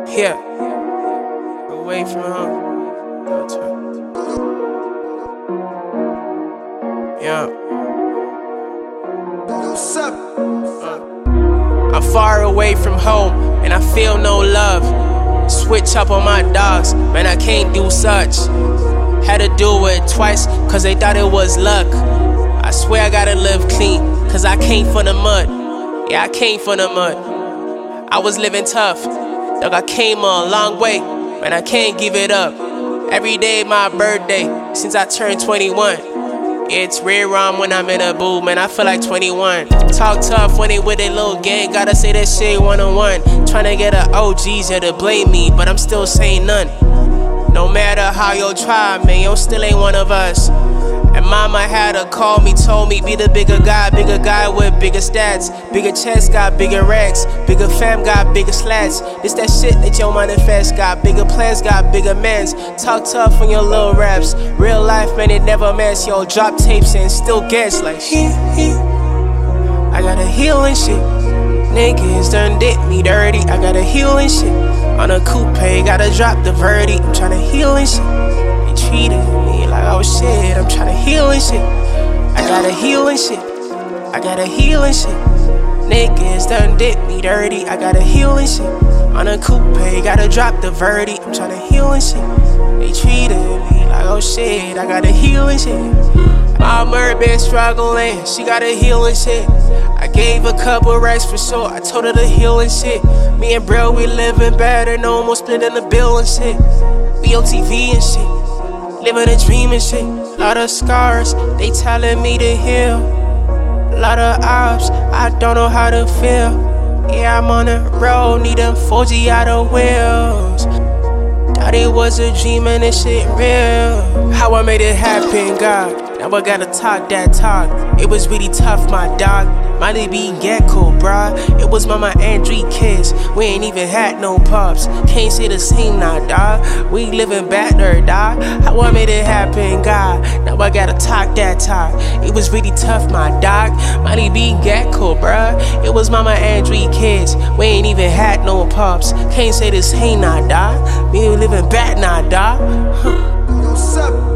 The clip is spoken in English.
Yeah, away from home. Yeah. What's up? I'm far away from home and I feel no love. Switch up on my dogs, man, I can't do such. Had to do it twice, cause they thought it was luck. I swear I gotta live clean, cause I came from the mud. Yeah, I came from the mud. I was living tough, dog, I came a long way. Man, I can't give it up. Every day my birthday, since I turned 21. Yeah, it's rare when I'm in a booth, man, I feel like 21. Talk tough when they with a little gang, gotta say that shit one-on-one. Tryna get a OGs here to blame me, but I'm still saying none. No matter how you try, man, you still ain't one of us. And mama had to call me, told me be the bigger guy with bigger stats. Bigger chest got bigger racks, bigger fam got bigger slats. This that shit that your manifest got bigger plans, got bigger mans. Talk tough on your little raps. Real life, man, it never mess. Yo, drop tapes and still guess like shit. I gotta heal and shit. Niggas done did me dirty. I gotta heal and shit. On a coupe, gotta drop the verdict. I'm tryna heal and shit. They treated me like oh shit. I'm tryna heal and shit. I gotta heal and shit. I gotta heal and shit. Niggas done did me dirty. I gotta heal and shit. On a coupe, gotta drop the verdict. I'm tryna heal and shit. They treated me like oh shit. I gotta heal and shit. My mother been struggling, she gotta heal and shit. I gave a couple racks for sure, I told her to heal and shit. Me and bro, we living better, no more splitting the bill and shit. We on TV and shit, living a dream and shit. Lot of scars, they telling me to heal. Lot of ops, I don't know how to feel. Yeah, I'm on the road, need them 4G out of wheels. Thought it was a dream and this shit real. How I made it happen, God. Now I gotta talk that talk. It was really tough, my dog. Might be gecko, bruh. It was mama and 3 kids. We ain't even had no pops. Can't say the same now, dog. We living better, dog. How I made it happen, God. Now I gotta talk that talk. It was really tough, my dog. Might be gecko, bruh. It was mama and 3 kids. We ain't even had no pops. Can't say the same now, dog. We living bad now, dog. What's up?